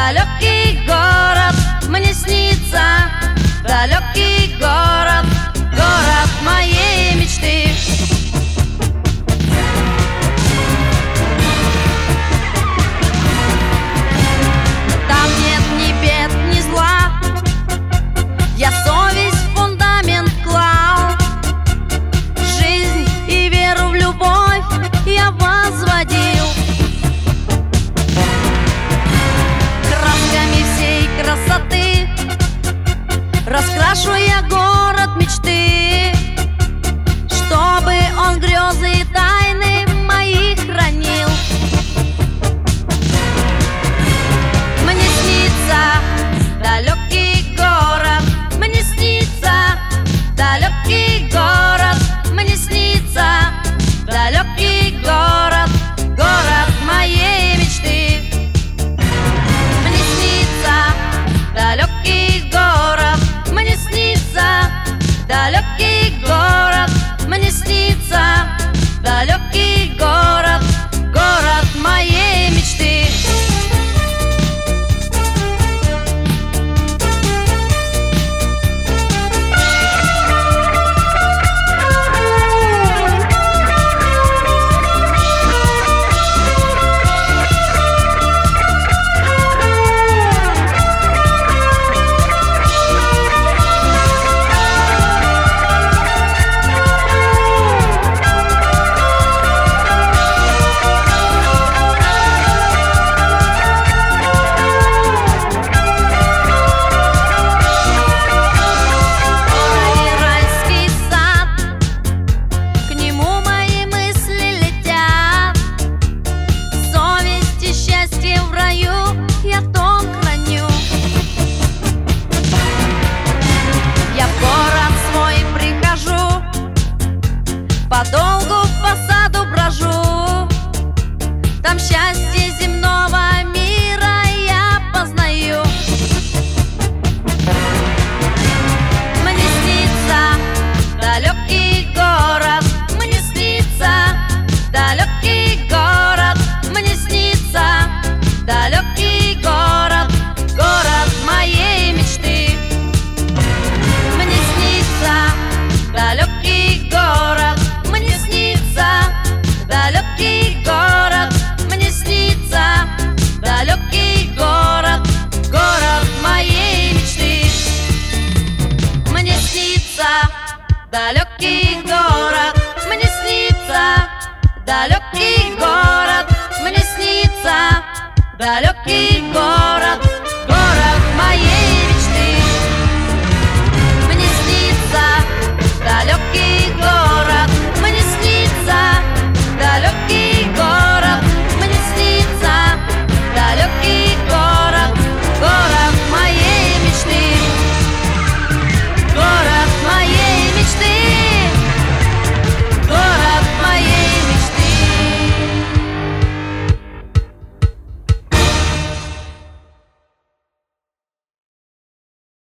далекий город мне снится, далекий город, город моей мечты. Там нет ни бед, ни зла, я совесть в фундамент клал, жизнь и веру в любовь я возводил. Красками всей красоты раскрашу я город мечты, чтобы он грезы и тайны мои хранил. Мне снится далекий город, мне снится далекий город, мне снится далекий город, город моей мечты. Мне снится далекий город, мне снится далекий город, мне снится далекий город, город моей мечты. Подолгу по саду брожу, там счастье земного мира я познаю. Мне снится далекий город, мне снится далекий город, мне снится далекий город, город моей мечты. Мне снится далекий город, мне снится далекий город, мне снится далекий город, город моей мечты. Мне снится далекий город, мне снится далекий город, мне снится далекий город,